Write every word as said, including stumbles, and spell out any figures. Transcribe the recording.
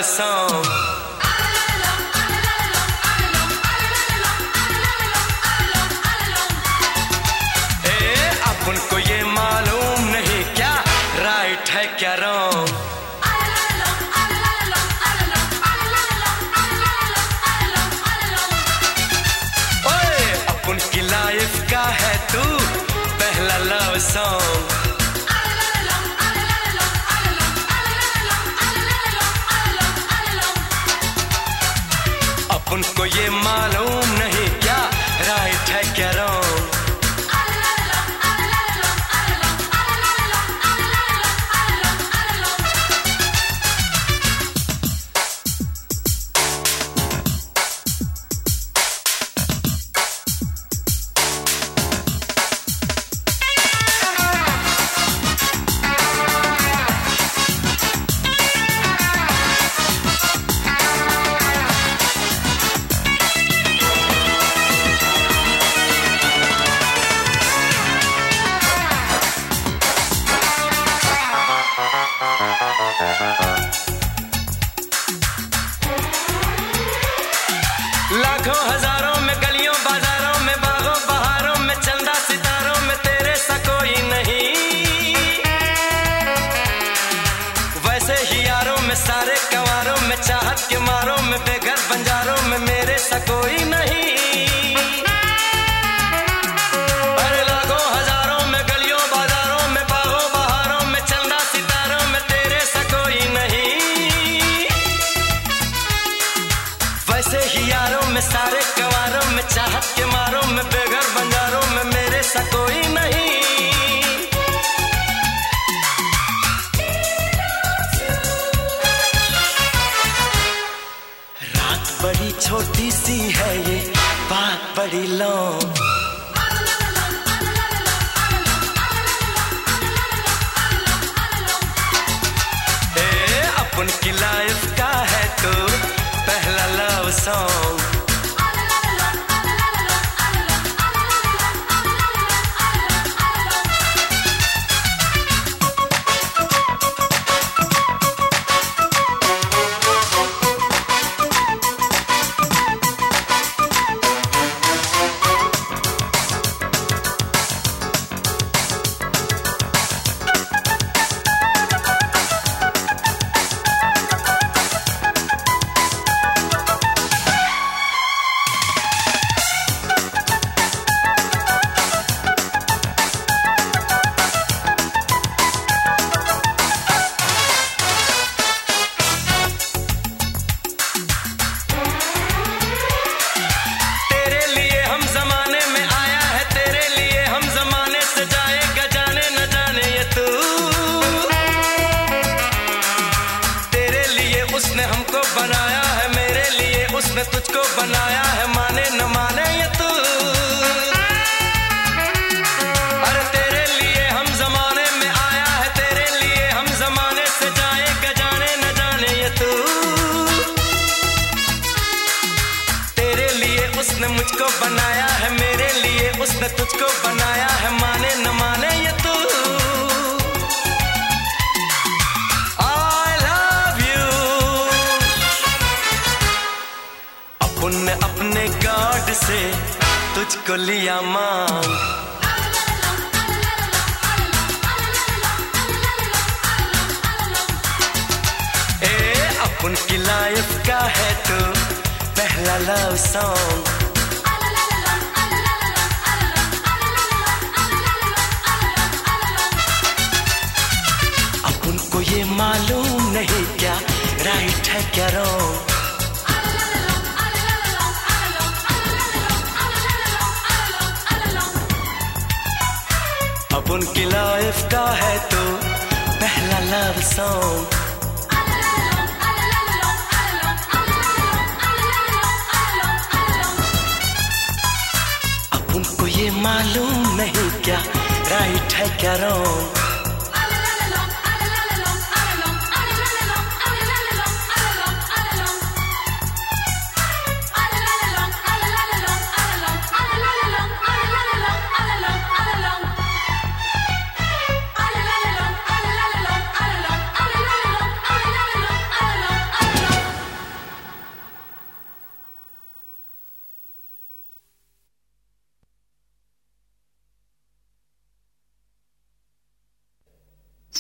song. ए, अपन को ये मालूम नहीं क्या राइट है क्या रॉन्ग. ओए, अपन की लाइफ का है तू पहला लव सॉन्ग. उनको ये मालूम नहीं क्या राइट है क्या रॉन्ग. लाखों हजारों में गलियों बाजारों में बागों बहारों में चंदा सितारों में तेरे सा कोई नहीं. वैसे ही यारों में सारे कंवारों में चाहत के मारों में बेघर बंजारों में मेरे सा कोई नहीं. अरे लाखों हजारों में गलियों बाजारों में बागों बहारों में चंदा सितारों में तेरे सा कोई नहीं. वैसे ही यारों में सारे कंवारों में चाहत के मारों में बेघर बंजारों में मेरे सा कोई नहीं. रात बड़ी छोटी सी है ये बात बड़ी लॉन्ग. ए, अपन की लाइफ का है तो पहला लव सॉन्ग. उसने हमको बनाया है मेरे लिए उसने तुझको बनाया है माने न माने ये तू. अरे तेरे लिए हम जमाने में आया है तेरे लिए हम जमाने से जाएगा जाने न जाने ये तू. तेरे लिए उसने मुझको बनाया है मेरे लिए उसने तुझको बनाया है माने न माने ये तू. उनने अपने गॉड से तुझको लिया मांग. ए, अपन की लाइफ का है तो पहला लव सॉन्ग. अपन को ये मालूम नहीं क्या राइट है क्या रॉन्ग. अब उनकी लाइफ का है तो पहला लव सॉन्ग. अब उनको ये मालूम नहीं क्या राइट है क्या रॉन्ग.